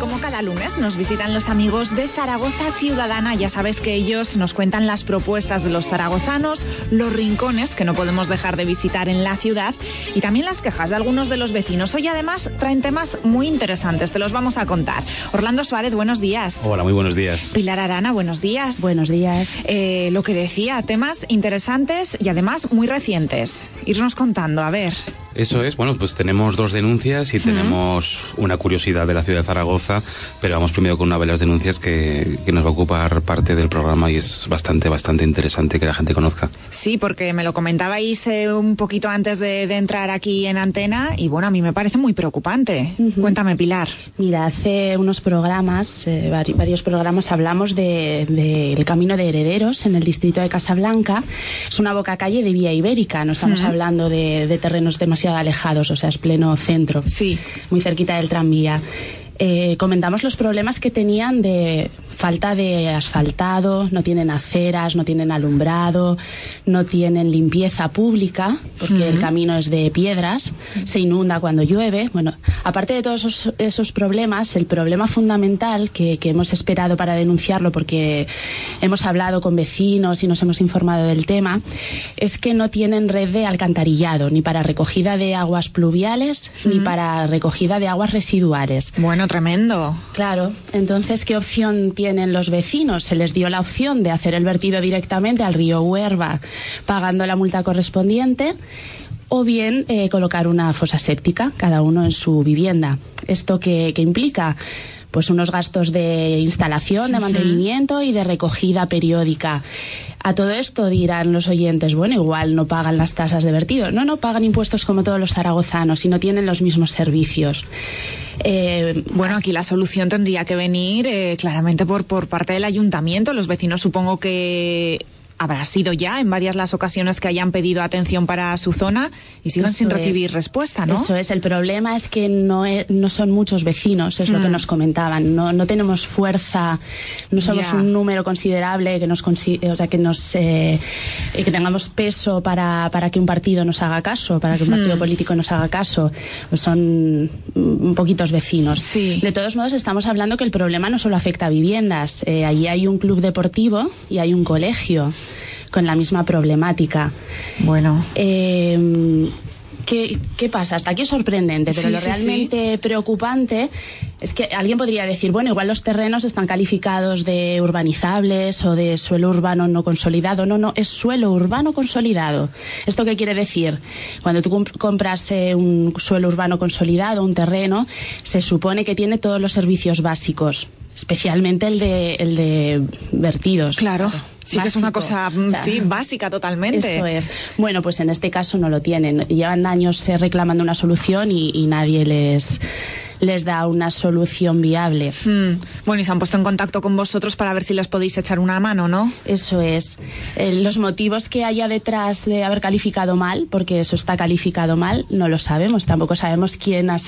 como cada lunes nos visitan los amigos de Zaragoza Ciudadana. Ya sabes que ellos nos cuentan las propuestas de los zaragozanos, los rincones que no podemos dejar de visitar en la ciudad y también las quejas de algunos de los vecinos. Hoy además traen temas muy interesantes, te los vamos a contar. Orlando Suárez, buenos días. Hola, muy buenos días. Pilar Arana, buenos días. Buenos días. Lo que decía, temas interesantes y además muy recientes. Irnos contando, a ver. Eso es, bueno, pues tenemos dos denuncias y tenemos una curiosidad de la ciudad de Zaragoza, pero vamos primero con una de las denuncias que nos va a ocupar parte del programa y es bastante interesante que la gente conozca. Sí, porque me lo comentabais un poquito antes de entrar aquí en antena y bueno, a mí me parece muy preocupante. Cuéntame, Pilar. Mira, hace unos programas, varios programas, hablamos del camino de Herederos en el distrito de Casablanca. Es una bocacalle de vía ibérica, no estamos hablando de terrenos demasiado alejados, o sea, es pleno centro, sí, muy cerquita del tranvía. Comentamos los problemas que tenían de falta de asfaltado, no tienen aceras, no tienen alumbrado, no tienen limpieza pública, porque el camino es de piedras, se inunda cuando llueve. Bueno, aparte de todos esos problemas, el problema fundamental que hemos esperado para denunciarlo, porque hemos hablado con vecinos y nos hemos informado del tema, es que no tienen red de alcantarillado, ni para recogida de aguas pluviales, ni para recogida de aguas residuales. Bueno, tremendo. Claro, entonces, ¿qué opción tienen los vecinos? Se les dio la opción de hacer el vertido directamente al río Huerva, pagando la multa correspondiente, o bien colocar una fosa séptica, cada uno en su vivienda. ¿Esto qué implica? Pues unos gastos de instalación, de mantenimiento y de recogida periódica. A todo esto dirán los oyentes, bueno, igual no pagan las tasas de vertido. No pagan impuestos como todos los zaragozanos y no tienen los mismos servicios. Bueno, aquí la solución tendría que venir claramente por parte del ayuntamiento. Los vecinos supongo que habrá sido ya en varias las ocasiones que hayan pedido atención para su zona y sigan sin recibir respuesta, ¿no? Eso es, el problema es que no son muchos vecinos, es lo que nos comentaban. No tenemos fuerza, no somos un número considerable que tengamos peso para que un partido nos haga caso, para que un partido político nos haga caso. Pues son poquitos vecinos. Sí. De todos modos, estamos hablando que el problema no solo afecta a viviendas. Allí hay un club deportivo y hay un colegio con la misma problemática. Bueno. ¿Qué pasa? Hasta aquí es sorprendente, pero lo realmente preocupante es que alguien podría decir, bueno, igual los terrenos están calificados de urbanizables o de suelo urbano no consolidado. No, es suelo urbano consolidado. ¿Esto qué quiere decir? Cuando tú compras un suelo urbano consolidado, un terreno, se supone que tiene todos los servicios básicos, especialmente el de vertidos. Claro. Sí, básico, que es una cosa básica totalmente. Eso es. Bueno, pues en este caso no lo tienen. Llevan años reclamando una solución y nadie les da una solución viable. Bueno, y se han puesto en contacto con vosotros para ver si les podéis echar una mano, ¿no? Eso es. Los motivos que haya detrás de haber calificado mal, porque eso está calificado mal, no lo sabemos. Tampoco sabemos quién ha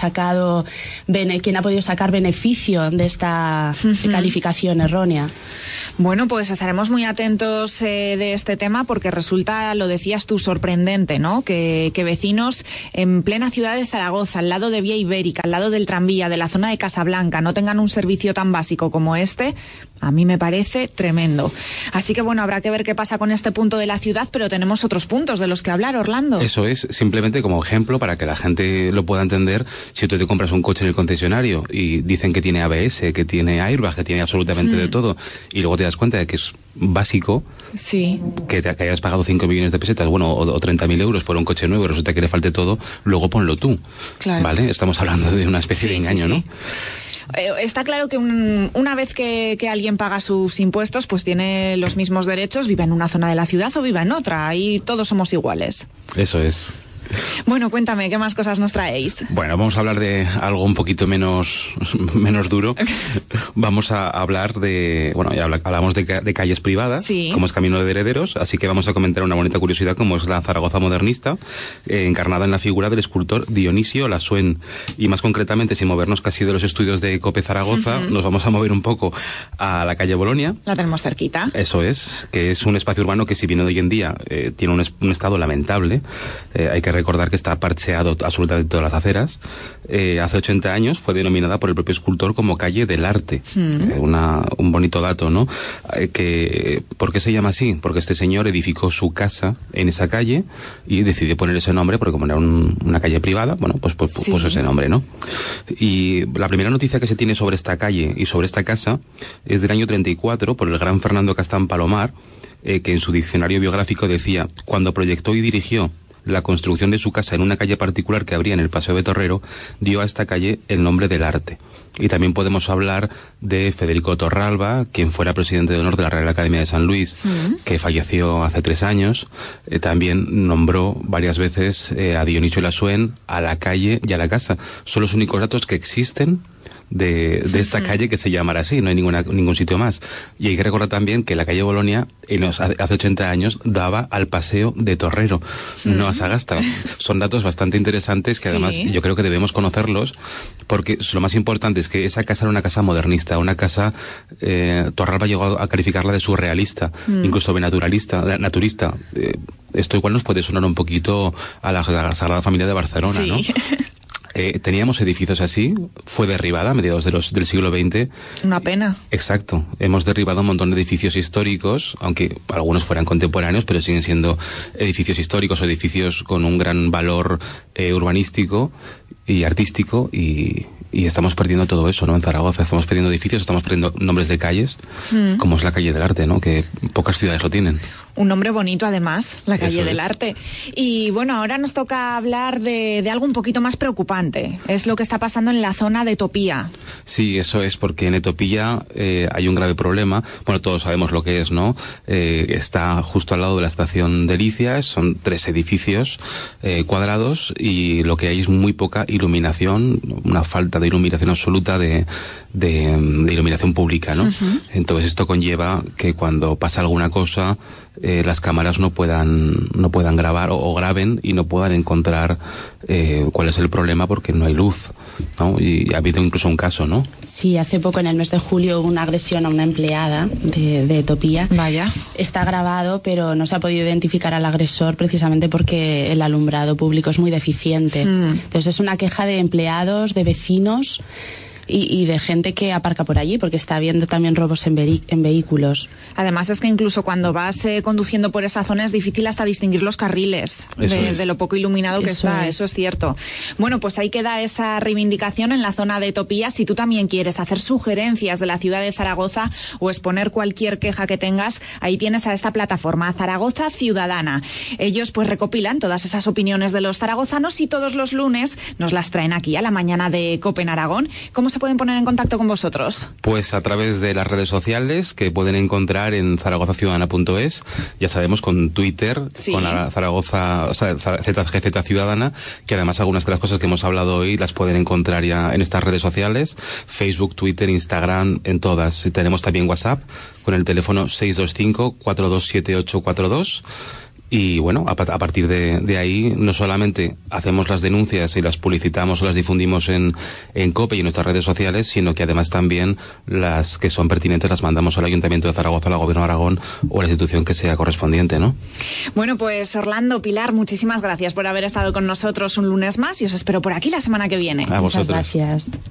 podido sacar beneficio de esta calificación errónea. Bueno, pues estaremos muy atentos de este tema porque resulta, lo decías tú, sorprendente, ¿no? Que vecinos en plena ciudad de Zaragoza, al lado de Vía Ibérica, al lado del tranvía, de la zona de Casablanca, no tengan un servicio tan básico como este. A mí me parece tremendo. Así que bueno, habrá que ver qué pasa con este punto de la ciudad, pero tenemos otros puntos de los que hablar, Orlando. Eso es, simplemente como ejemplo para que la gente lo pueda entender. Si tú te compras un coche en el concesionario y dicen que tiene ABS, que tiene airbag, que tiene absolutamente de todo, y luego te das cuenta de que es básico, que hayas pagado 5 millones de pesetas, bueno, o 30.000 euros por un coche nuevo y resulta que le falte todo, luego ponlo tú. Claro. ¿Vale? Estamos hablando de una especie de engaño, ¿no? Está claro que una vez que alguien paga sus impuestos, pues tiene los mismos derechos, viva en una zona de la ciudad o viva en otra, ahí todos somos iguales. Eso es. Bueno, cuéntame, ¿qué más cosas nos traéis? Bueno, vamos a hablar de algo un poquito menos duro. Vamos a hablar de... Bueno, ya hablamos de calles privadas, como es Camino de Herederos, así que vamos a comentar una bonita curiosidad como es la Zaragoza modernista, encarnada en la figura del escultor Dionisio Lassuén. Y más concretamente, sin movernos casi de los estudios de COPE Zaragoza, nos vamos a mover un poco a la calle Bolonia. La tenemos cerquita. Eso es, que es un espacio urbano que si bien hoy en día tiene un estado lamentable, hay que recordar que está parcheado absolutamente todas las aceras. Hace 80 años fue denominada por el propio escultor como calle del arte. Un bonito dato, ¿no? ¿Por qué se llama así? Porque este señor edificó su casa en esa calle y decidió poner ese nombre, porque como era una calle privada, bueno, pues puso ese nombre, ¿no? Y la primera noticia que se tiene sobre esta calle y sobre esta casa es del año 34, por el gran Fernando Castán Palomar, que en su diccionario biográfico decía: cuando proyectó y dirigió la construcción de su casa en una calle particular que abría en el Paseo de Torrero, dio a esta calle el nombre del Arte. Y también podemos hablar de Federico Torralba, quien fuera presidente de honor de la Real Academia de San Luis, que falleció hace 3 años. También nombró varias veces a Dionisio Lassuén, a la calle y a la casa. Son los únicos datos que existen de esta calle que se llamará así, no hay ningún sitio más. Y hay que recordar también que la calle Bolonia hace 80 años daba al Paseo de Torrero, no a Sagasta. Son datos bastante interesantes que además yo creo que debemos conocerlos, porque lo más importante es que esa casa era una casa modernista, una casa, Torralba llegó a calificarla de surrealista, incluso de naturista. Esto igual nos puede sonar un poquito a la Sagrada Familia de Barcelona, ¿no? Teníamos edificios así, fue derribada a mediados del siglo XX. Una pena. Exacto. Hemos derribado un montón de edificios históricos, aunque algunos fueran contemporáneos, pero siguen siendo edificios históricos o edificios con un gran valor urbanístico y artístico, y estamos perdiendo todo eso, ¿no? En Zaragoza estamos perdiendo edificios, estamos perdiendo nombres de calles, como es la calle del Arte, ¿no? Que pocas ciudades lo tienen. Un nombre bonito, además, la calle del Arte. Y bueno, ahora nos toca hablar de algo un poquito más preocupante. Es lo que está pasando en la zona de Etopía. Sí, eso es, porque en Etopía hay un grave problema. Bueno, todos sabemos lo que es, ¿no? Está justo al lado de la estación de Delicias, son 3 edificios cuadrados, y lo que hay es muy poca iluminación, una falta de iluminación absoluta de iluminación pública, ¿no? Entonces esto conlleva que cuando pasa alguna cosa, las cámaras no puedan grabar o graben y no puedan encontrar cuál es el problema, porque no hay luz, ¿no? Y ha habido incluso un caso, ¿no? Sí, hace poco, en el mes de julio, hubo una agresión a una empleada de Etopía. Vaya. Está grabado, pero no se ha podido identificar al agresor precisamente porque el alumbrado público es muy deficiente. Entonces es una queja de empleados, de vecinos y de gente que aparca por allí, porque está habiendo también robos en vehículos. Además es que incluso cuando vas conduciendo por esa zona es difícil hasta distinguir los carriles de lo poco iluminado que está. Eso es cierto. Bueno, pues ahí queda esa reivindicación en la zona de Etopía. Si tú también quieres hacer sugerencias de la ciudad de Zaragoza o exponer cualquier queja que tengas, ahí tienes a esta plataforma, Zaragoza Ciudadana. Ellos pues recopilan todas esas opiniones de los zaragozanos y todos los lunes nos las traen aquí a la mañana de COPE en Aragón. ¿Cómo se pueden poner en contacto con vosotros? Pues a través de las redes sociales, que pueden encontrar en zaragozaciudadana.es, ya sabemos, con Twitter, con la Zaragoza, o sea, ZGZ Ciudadana, que además algunas de las cosas que hemos hablado hoy las pueden encontrar ya en estas redes sociales, Facebook, Twitter, Instagram, en todas. Y tenemos también WhatsApp con el teléfono 625-427842. Y bueno, a partir de ahí no solamente hacemos las denuncias y las publicitamos o las difundimos en COPE y en nuestras redes sociales, sino que además también las que son pertinentes las mandamos al Ayuntamiento de Zaragoza, al Gobierno de Aragón o a la institución que sea correspondiente, ¿no? Bueno, pues Orlando, Pilar, muchísimas gracias por haber estado con nosotros un lunes más y os espero por aquí la semana que viene. A vosotros. Muchas gracias.